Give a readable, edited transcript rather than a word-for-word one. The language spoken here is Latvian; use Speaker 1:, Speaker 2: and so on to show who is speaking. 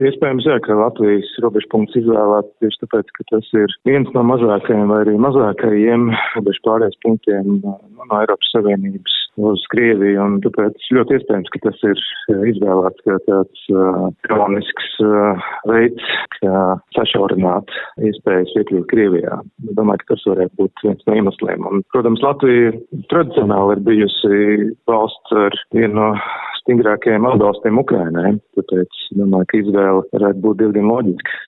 Speaker 1: Iespējams, jā, ka Latvijas robežpunkts izvēlēt tieši tāpēc, ka tas ir viens no mazākajiem vai arī mazākajiem robežu pārējais punktiem no Eiropas Savienības uz Krieviju, un tāpēc ļoti iespējams, ka tas ir izvēlēts kā tāds kronisks veids, kā sašaurināt iespējas iekļūt Krievijā. Domāju, ka tas varētu būt viens no iemesliem. Un, protams, Latvija tradicionāli ir bijusi valsts ar vienu no stingrākajiem atbalstiem Ukrainai, tāpēc domāju, ka izvēle varētu būt diezgan loģiska.